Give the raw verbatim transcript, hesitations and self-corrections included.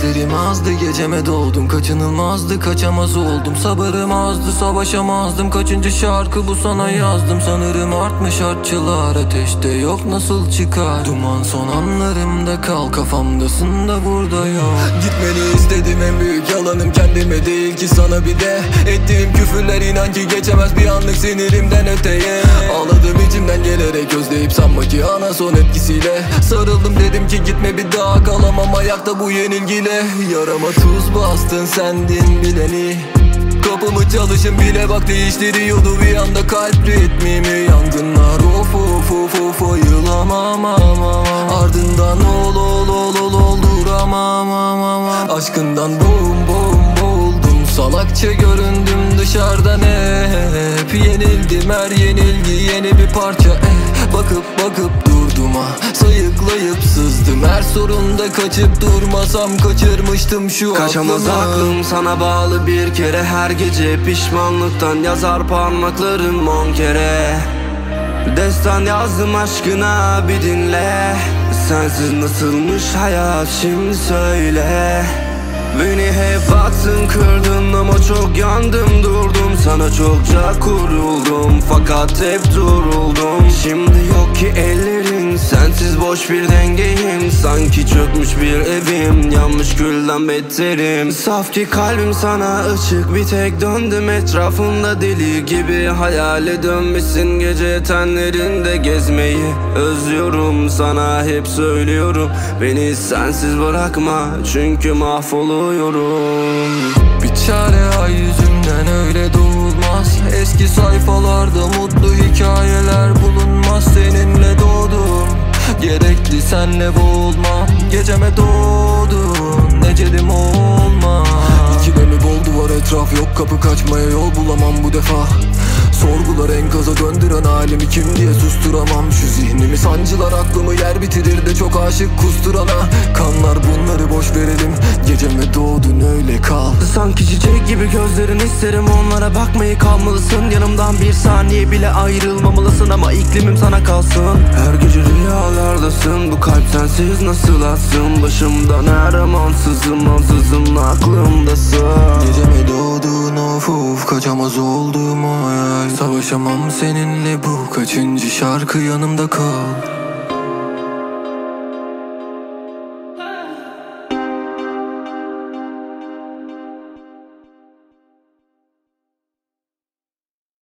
hislerim azdı, geceme doğdum. Kaçınılmazdı, kaçamaz oldum. Sabırım azdı, savaşamazdım. Kaçıncı şarkı bu, sana yazdım. Sanırım artmış artçılar, ateşte yok nasıl çıkar. Duman son anlarımda kal, kafamdasın da burada yok. Gitmeni istedim, en büyük yalanım kendime değil ki sana bir de. Ettiğim küfürler inan ki geçemez bir anlık sinirimden öteye. Ağladım içimden gelerek, özleyip sanma ki ana son etkisiyle. Sarıldım dedim ki gitme bir daha, kalamam ayakta bu yenilgiyle. Yarama tuz bastın, sendin bileni. Kapımı çalışın bile bak değiştiriyordu bir anda kalp ritmimi. Yangınlar of of of of, ayılamam ama ardından ol ol ol ol olduramam ama. Aşkından boğum boğum boğuldum, salakça göründüm dışarıdan hep. Yenildim her yenilgi yeni bir parça eh. Bakıp bakıp durdum ha, sayıklayıp sızdım. Her sorunda kaçıp durmasam kaçırmıştım şu Kaçamaz aklımı. aklım sana bağlı bir kere. Her gece pişmanlıktan yazar parmaklarım on kere. Destan yazdım aşkına, bir dinle. Sensiz nasılmış hayat şimdi söyle. Beni hep attın kırdın ama çok yandım durdum. Sana çokça kuruldum fakat hep duruldum. Şimdi yok ki ellerin, sensiz boş bir dengeyim. Sanki çökmüş bir evim, yanmış gülden betterim. Saf ki kalbim sana açık, bir tek döndüm etrafında deli gibi. Hayale dönmüşsün gece tenlerinde gezmeyi. Özlüyorum sana hep söylüyorum, beni sensiz bırakma çünkü mahvoluyorum. Bir çare ay yüzünden öyle doğulmaz. Eski sayfalarda mutlu hikayeler bulunmaz. Seninle doğdum, gerekli senle boğulmam. Geceme doğdun, ecelim olma. İkilemi bol duvar, etraf yok kapı, kaçmaya yol bulamam bu defa. Sorgular enkaza döndüren halimi kim diye susturamam. Şu zihnimi sancılar aklımı yer bitirir de çok aşık kusturana. Kanlar bunları boş verelim, geceme doğdun öyle kal. Sanki çiçek gibi gözlerin, isterim onlara bakmayı, kalmalısın. Yanımdan bir saniye bile ayrılmamalısın ama iklimim sana kalsın. Her gece rüyalardasın, bu kalp sensiz nasıl atsın. Başımdan her amansızım ansızın aklımdasın. Geceme doğdun of of, kaçamaz oldum o hayal. Savaşamam seninle, bu kaçıncı şarkı, yanımda kal.